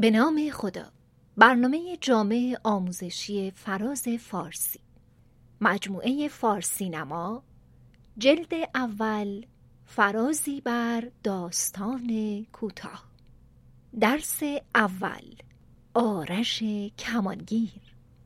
به نام خدا. برنامه جامع آموزشی فراز فارسی، مجموعه فارسینما، جلد اول، فرازی بر داستان کوتاه. درس اول، آرش کمانگیر.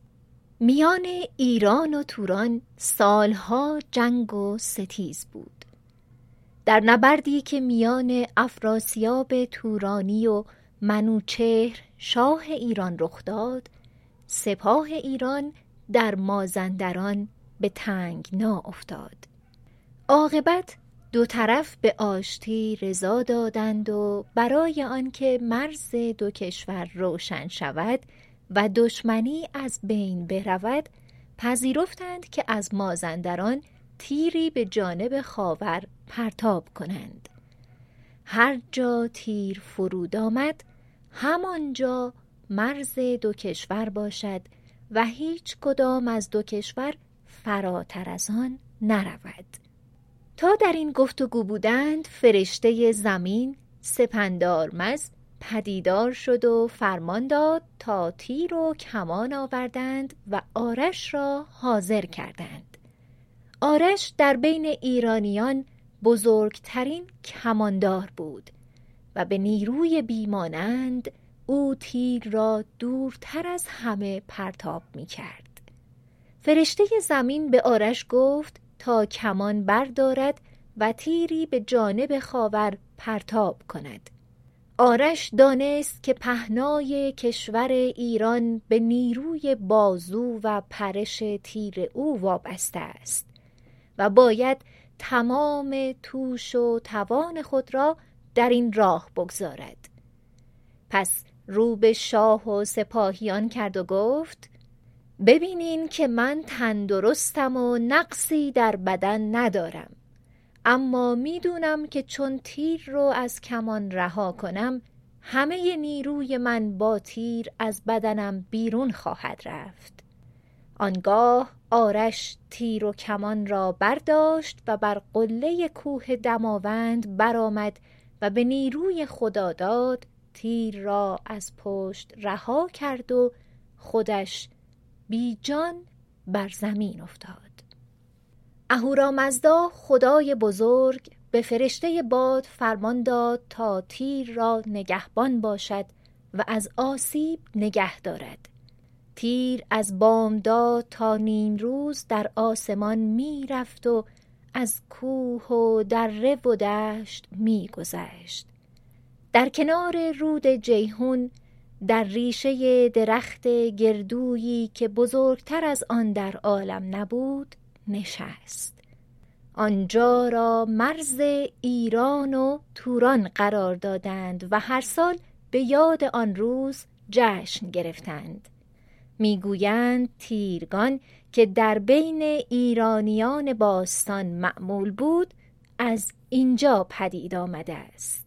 میان ایران و توران سالها جنگ و ستیز بود. در نبردی که میان افراسیاب تورانی و منوچهر شاه ایران رخ داد، سپاه ایران در مازندران به تنگنا افتاد. عاقبت دو طرف به آشتی رضا دادند و برای آنکه مرز دو کشور روشن شود و دشمنی از بین برود، پذیرفتند که از مازندران تیری به جانب خاور پرتاب کنند. هر جا تیر فرود آمد، همانجا مرز دو کشور باشد و هیچ کدام از دو کشور فراتر از آن نرود. تا در این گفتگو بودند، فرشته زمین سپندارمز پدیدار شد و فرمان داد تا تیر و کمان آوردند و آرش را حاضر کردند. آرش در بین ایرانیان بزرگترین کماندار بود و به نیروی بیمانند او تیر را دورتر از همه پرتاب می کرد. فرشته زمین به آرش گفت تا کمان بردارد و تیری به جانب خاور پرتاب کند. آرش دانست که پهنای کشور ایران به نیروی بازو و پرش تیر او وابسته است و باید تمام توش و توان خود را در این راه بگذارد. پس رو به شاه و سپاهیان کرد و گفت: ببینین که من تندرستم و نقصی در بدن ندارم، اما میدونم که چون تیر رو از کمان رها کنم، همه نیروی من با تیر از بدنم بیرون خواهد رفت. آنگاه آرش تیر و کمان را برداشت و بر قله کوه دماوند برآمد و به نیروی خداداد تیر را از پشت رها کرد و خودش بی جان بر زمین افتاد. اهورامزدا خدای بزرگ به فرشته باد فرمان داد تا تیر را نگهبان باشد و از آسیب نگه دارد. تیر از بامداد تا نیمروز در آسمان می رفت و از کوه و دره و دشت می گذشت. در کنار رود جیحون، در ریشه درخت گردویی که بزرگتر از آن در عالم نبود نشست. آنجا را مرز ایران و توران قرار دادند و هر سال به یاد آن روز جشن گرفتند. میگویند تیرگان که در بین ایرانیان باستان معمول بود، از اینجا پدید آمده است.